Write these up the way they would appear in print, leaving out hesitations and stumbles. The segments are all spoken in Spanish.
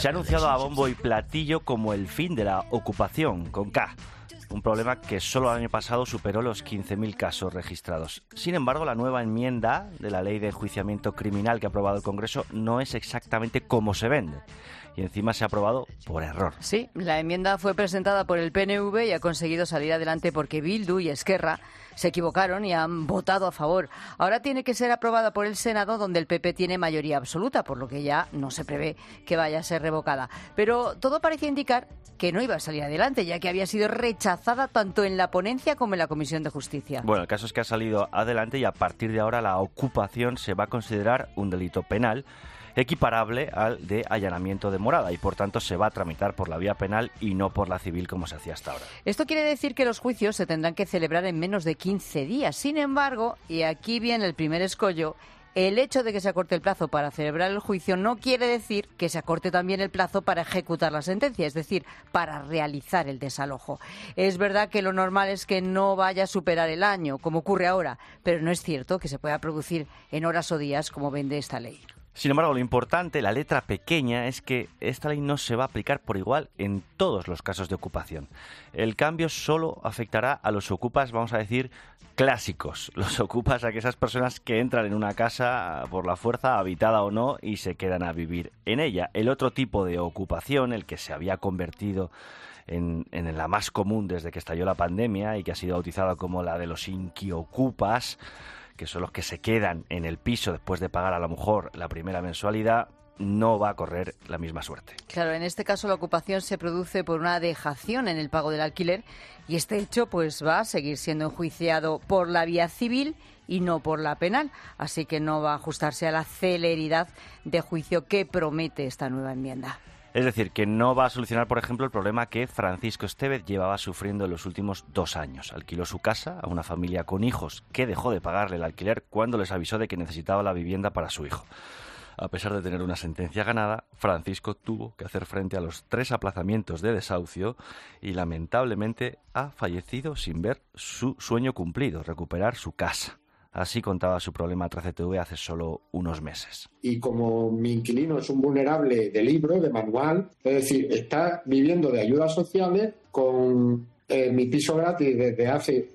Se ha anunciado a bombo y platillo como el fin de la ocupación, con K. Un problema que solo el año pasado superó los 15.000 casos registrados. Sin embargo, la nueva enmienda de la Ley de Enjuiciamiento Criminal que ha aprobado el Congreso no es exactamente como se vende. Y encima se ha aprobado por error. Sí, la enmienda fue presentada por el PNV y ha conseguido salir adelante porque Bildu y Esquerra se equivocaron y han votado a favor. Ahora tiene que ser aprobada por el Senado, donde el PP tiene mayoría absoluta, por lo que ya no se prevé que vaya a ser revocada. Pero todo parecía indicar que no iba a salir adelante, ya que había sido rechazada tanto en la ponencia como en la Comisión de Justicia. Bueno, el caso es que ha salido adelante y a partir de ahora la ocupación se va a considerar un delito penal equiparable al de allanamiento de morada y por tanto se va a tramitar por la vía penal y no por la civil como se hacía hasta ahora. Esto quiere decir que los juicios se tendrán que celebrar en menos de 15 días. Sin embargo, y aquí viene el primer escollo, el hecho de que se acorte el plazo para celebrar el juicio no quiere decir que se acorte también el plazo para ejecutar la sentencia, es decir, para realizar el desalojo. Es verdad que lo normal es que no vaya a superar el año, como ocurre ahora, pero no es cierto que se pueda producir en horas o días como vende esta ley. Sin embargo, lo importante, la letra pequeña, es que esta ley no se va a aplicar por igual en todos los casos de ocupación. El cambio solo afectará a los ocupas, vamos a decir, clásicos. Los ocupas, a aquellas personas que entran en una casa por la fuerza, habitada o no, y se quedan a vivir en ella. El otro tipo de ocupación, el que se había convertido en la más común desde que estalló la pandemia y que ha sido bautizada como la de los inquiocupas, que son los que se quedan en el piso después de pagar a lo mejor la primera mensualidad, no va a correr la misma suerte. Claro, en este caso la ocupación se produce por una dejación en el pago del alquiler y este hecho pues va a seguir siendo enjuiciado por la vía civil y no por la penal, así que no va a ajustarse a la celeridad de juicio que promete esta nueva enmienda. Es decir, que no va a solucionar, por ejemplo, el problema que Francisco Estévez llevaba sufriendo en los últimos 2 años. Alquiló su casa a una familia con hijos que dejó de pagarle el alquiler cuando les avisó de que necesitaba la vivienda para su hijo. A pesar de tener una sentencia ganada, Francisco tuvo que hacer frente a los 3 aplazamientos de desahucio y lamentablemente ha fallecido sin ver su sueño cumplido, recuperar su casa. Así contaba su problema a 13TV hace solo unos meses. Y como mi inquilino es un vulnerable de libro, de manual, es decir, está viviendo de ayudas sociales con mi piso gratis desde hace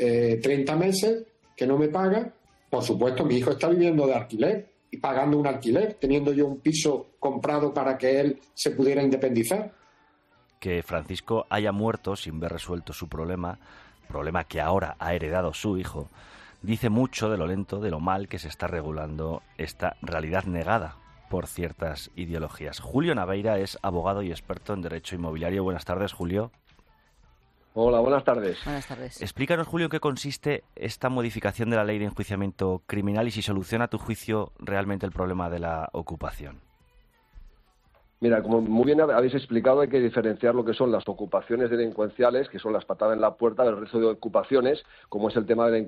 30 meses, que no me paga. Por supuesto, mi hijo está viviendo de alquiler y pagando un alquiler, teniendo yo un piso comprado para que él se pudiera independizar. Que Francisco haya muerto sin ver resuelto su problema que ahora ha heredado su hijo, dice mucho de lo lento, de lo mal que se está regulando esta realidad negada por ciertas ideologías. Julio Naveira es abogado y experto en derecho inmobiliario. Buenas tardes, Julio. Hola, buenas tardes. Buenas tardes. Explícanos, Julio, en qué consiste esta modificación de la Ley de Enjuiciamiento Criminal y si soluciona a tu juicio realmente el problema de la ocupación. Mira, como muy bien habéis explicado, hay que diferenciar lo que son las ocupaciones delincuenciales, que son las patadas en la puerta, del resto de ocupaciones, como es el tema de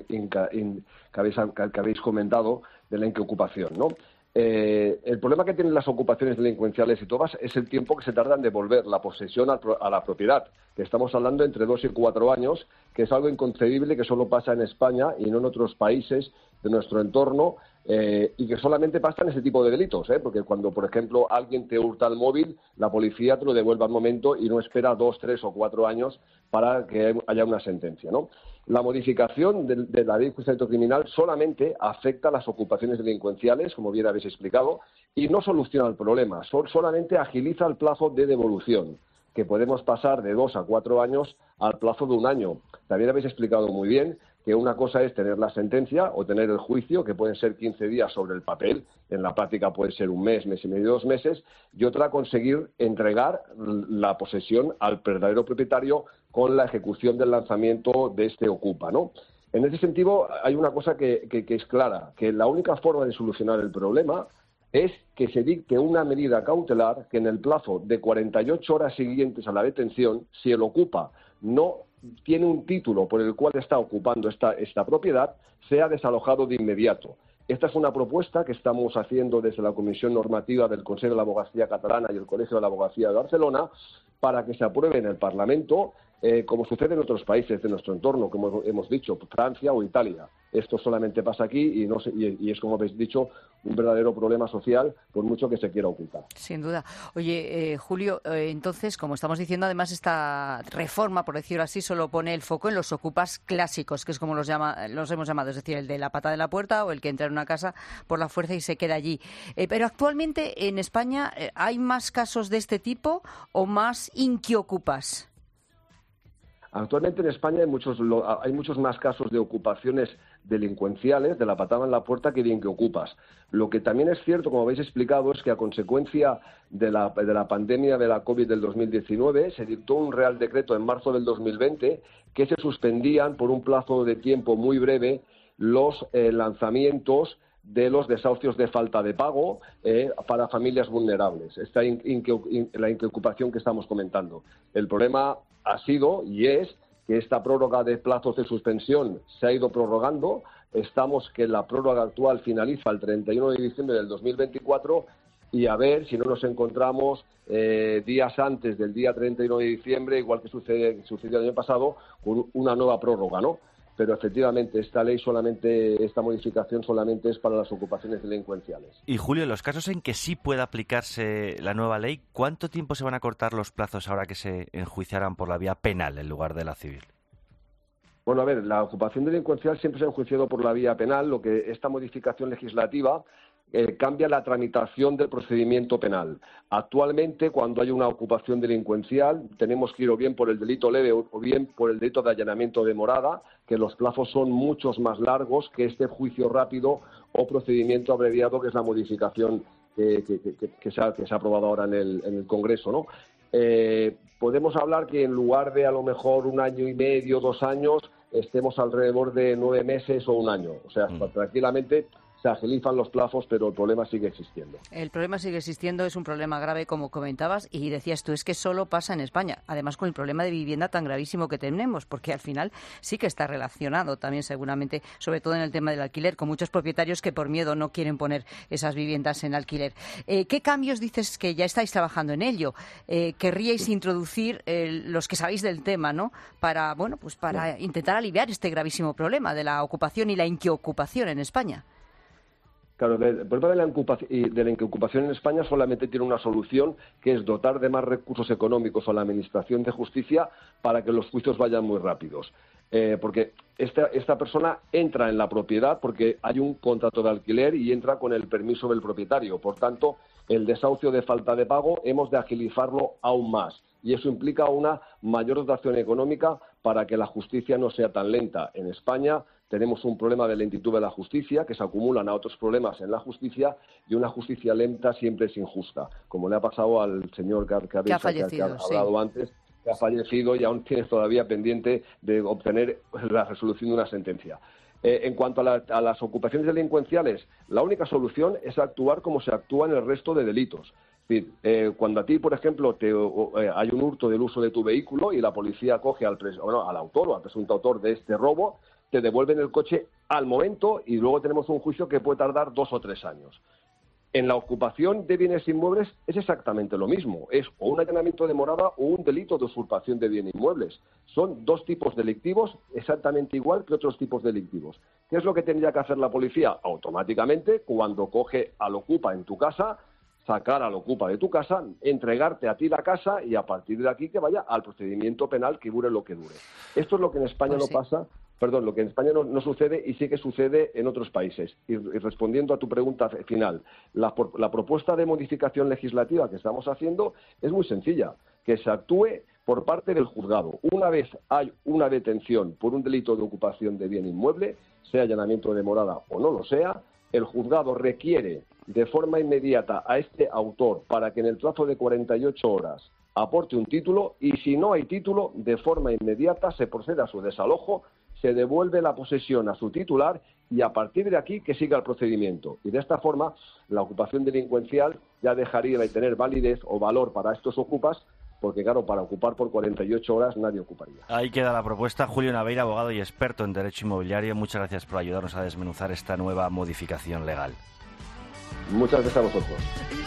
que habéis comentado, de la inquiocupación, ¿no? El problema que tienen las ocupaciones delincuenciales y todas es el tiempo que se tarda en devolver la posesión a la propiedad, que estamos hablando entre 2 y 4 años, que es algo inconcebible que solo pasa en España y no en otros países de nuestro entorno, y que solamente pasa en ese tipo de delitos, porque cuando, por ejemplo, alguien te hurta el móvil, la policía te lo devuelve al momento y no espera 2, 3 o 4 años para que haya una sentencia, ¿no? La modificación de la Ley de Enjuiciamiento Criminal solamente afecta a las ocupaciones delincuenciales, como bien habéis explicado, y no soluciona el problema, solamente agiliza el plazo de devolución, que podemos pasar de 2 a 4 años al plazo de 1 año. También habéis explicado muy bien que una cosa es tener la sentencia o tener el juicio, que pueden ser 15 días sobre el papel, en la práctica puede ser 1 mes, mes y medio, 2 meses, y otra conseguir entregar la posesión al verdadero propietario con la ejecución del lanzamiento de este ocupa, ¿no? En ese sentido, hay una cosa que es clara, que la única forma de solucionar el problema es que se dicte una medida cautelar que en el plazo de 48 horas siguientes a la detención, si el ocupa no tiene un título por el cual está ocupando esta propiedad, sea desalojado de inmediato. Esta es una propuesta que estamos haciendo desde la Comisión Normativa del Consejo de la Abogacía Catalana y el Colegio de la Abogacía de Barcelona para que se apruebe en el Parlamento como sucede en otros países de nuestro entorno, como hemos dicho, Francia o Italia. Esto solamente pasa aquí y es, como habéis dicho, un verdadero problema social, por mucho que se quiera ocultar. Sin duda. Oye, Julio, entonces, como estamos diciendo, además esta reforma, por decirlo así, solo pone el foco en los ocupas clásicos, que es como los hemos llamado, es decir, el de la pata de la puerta o el que entra en una casa por la fuerza y se queda allí. Pero actualmente en España, ¿hay más casos de este tipo o más inquiocupas? Actualmente en España hay muchos más casos de ocupaciones delincuenciales, de la patada en la puerta, que de inquiocupas. Lo que también es cierto, como habéis explicado, es que a consecuencia de la pandemia de la COVID del 2019 se dictó un Real Decreto en marzo del 2020 que se suspendían por un plazo de tiempo muy breve los lanzamientos de los desahucios de falta de pago para familias vulnerables. Esta la inquiocupación que estamos comentando. El problema ha sido y es que esta prórroga de plazos de suspensión se ha ido prorrogando. Estamos que la prórroga actual finaliza el 31 de diciembre del 2024 y a ver si no nos encontramos días antes del día 31 de diciembre, igual que sucedió el año pasado, con una nueva prórroga, ¿no? Pero efectivamente esta modificación solamente es para las ocupaciones delincuenciales. Y Julio, en los casos en que sí pueda aplicarse la nueva ley, ¿cuánto tiempo se van a cortar los plazos ahora que se enjuiciarán por la vía penal en lugar de la civil? Bueno, a ver, la ocupación delincuencial siempre se ha enjuiciado por la vía penal. Lo que esta modificación legislativa cambia la tramitación del procedimiento penal. Actualmente, cuando hay una ocupación delincuencial, tenemos que ir o bien por el delito leve o bien por el delito de allanamiento de morada, que los plazos son muchos más largos que este juicio rápido o procedimiento abreviado, que es la modificación que se ha aprobado ahora en el Congreso, ¿no? Podemos hablar que en lugar de a lo mejor 1 año y medio, 2 años, estemos alrededor de 9 meses o 1 año. O sea, tranquilamente se agilizan los plazos, pero el problema sigue existiendo. El problema sigue existiendo, es un problema grave, como comentabas, y decías tú, es que solo pasa en España, además con el problema de vivienda tan gravísimo que tenemos, porque al final sí que está relacionado también seguramente, sobre todo en el tema del alquiler, con muchos propietarios que por miedo no quieren poner esas viviendas en alquiler. ¿Qué cambios dices que ya estáis trabajando en ello? ¿Querríais introducir los que sabéis del tema, ¿no? Para intentar aliviar este gravísimo problema de la ocupación y la inquiocupación en España. Claro, el problema de la inquiocupación en España solamente tiene una solución, que es dotar de más recursos económicos a la Administración de Justicia para que los juicios vayan muy rápidos. Porque esta persona entra en la propiedad porque hay un contrato de alquiler y entra con el permiso del propietario. Por tanto, el desahucio de falta de pago hemos de agilizarlo aún más. Y eso implica una mayor dotación económica para que la justicia no sea tan lenta. En España tenemos un problema de lentitud de la justicia, que se acumulan a otros problemas en la justicia, y una justicia lenta siempre es injusta, como le ha pasado al señor que ha hablado antes, que ha fallecido y aún tienes todavía pendiente de obtener la resolución de una sentencia. En cuanto a las ocupaciones delincuenciales, la única solución es actuar como se actúa en el resto de delitos. Es decir, cuando a ti, por ejemplo, hay un hurto del uso de tu vehículo y la policía coge al autor o al presunto autor de este robo, te devuelven el coche al momento y luego tenemos un juicio que puede tardar 2 o 3 años. En la ocupación de bienes inmuebles es exactamente lo mismo. Es o un allanamiento de morada o un delito de usurpación de bienes inmuebles. Son 2 tipos delictivos exactamente igual que otros tipos delictivos. ¿Qué es lo que tendría que hacer la policía? Automáticamente, cuando coge al ocupa en tu casa, sacar al ocupa de tu casa, entregarte a ti la casa y a partir de aquí que vaya al procedimiento penal que dure lo que dure. Esto es lo que en España lo que en España no sucede y sí que sucede en otros países. Y respondiendo a tu pregunta final, la propuesta de modificación legislativa que estamos haciendo es muy sencilla, que se actúe por parte del juzgado. Una vez hay una detención por un delito de ocupación de bien inmueble, sea allanamiento de morada o no lo sea, el juzgado requiere de forma inmediata a este autor para que en el plazo de 48 horas aporte un título y si no hay título, de forma inmediata se procede a su desalojo, se devuelve la posesión a su titular y a partir de aquí que siga el procedimiento. Y de esta forma la ocupación delincuencial ya dejaría de tener validez o valor para estos ocupas, porque claro, para ocupar por 48 horas nadie ocuparía. Ahí queda la propuesta. Julio Naveira, abogado y experto en derecho inmobiliario, muchas gracias por ayudarnos a desmenuzar esta nueva modificación legal. Muchas gracias a vosotros.